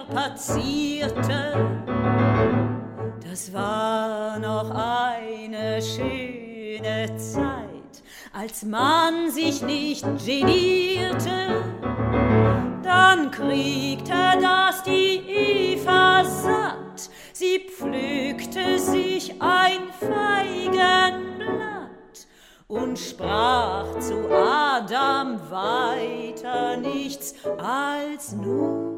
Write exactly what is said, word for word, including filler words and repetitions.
strapazierte. Das war noch eine schöne Zeit, als man sich nicht genierte. Dann kriegte das die Eva satt, sie pflückte sich ein Feigenblatt und sprach zu Adam weiter nichts als nur